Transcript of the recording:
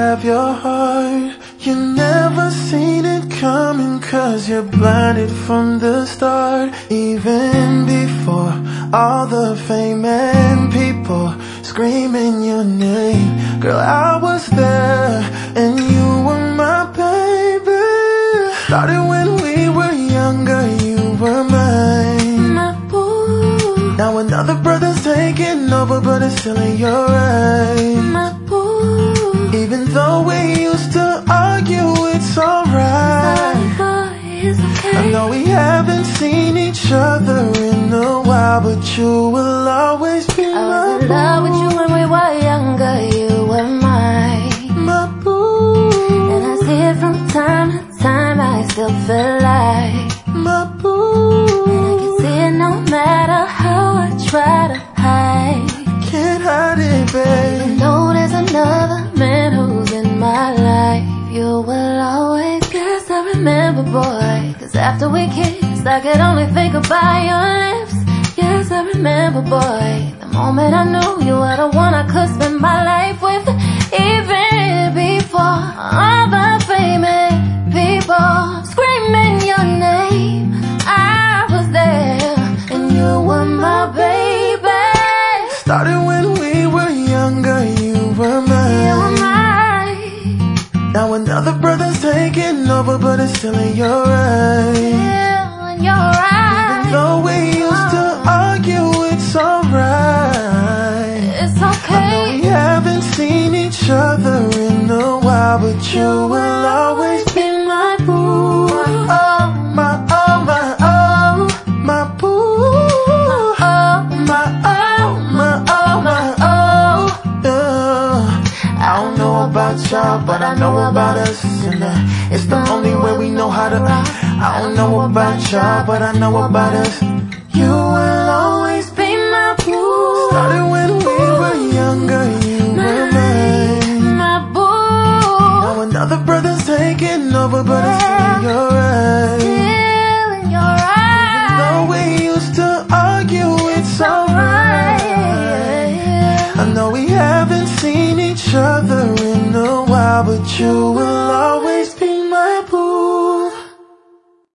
have your heart. You never seen it coming, 'cause you're blinded from the start. Even before all the fame and people screaming your name, girl, I was there and you were my baby. Started when we were younger, you were mine, my boo. Now another brother's taking over, but it's still in your eyes, my boo. Even though we used to argue, it's alright. It's okay. I know we haven't seen each other in a while, but you will always be my boo. I was in love with you when we were younger, you were mine, my boo. And I see it from time to time, I still feel like my boo. And I can see it no matter how I try to hide. Can't hide it, babe. I know there's another man who's in my life. You will always, guess I remember, boy, 'cause after we kissed, I could only think about your lips. Yes, I remember, boy, the moment I knew you were the one I could spend my life with. Even before all the famous people screaming your name, I was there, and you were my baby. Started when we were younger, you were mine. You were mine. Now another brother's taking over, but it's still in your eyes. Still in your eyes. Even though we used to argue, it's alright. It's okay. I know we haven't seen each other in a while, but you will always be my boo. Oh, my oh, my oh, my boo. Oh, My oh, my oh, my oh, yeah. I don't know about y'all, but I know about us, and it's the only way we know how to. I don't know about y'all, but I know about us. You will always be my boo. Started when we were younger, you were mine, my boo. Now another brother's taking over, but it's still in your eyes. Still in your eyes. Even though we used to argue, it's alright. I know we haven't seen each other in a while, but you will always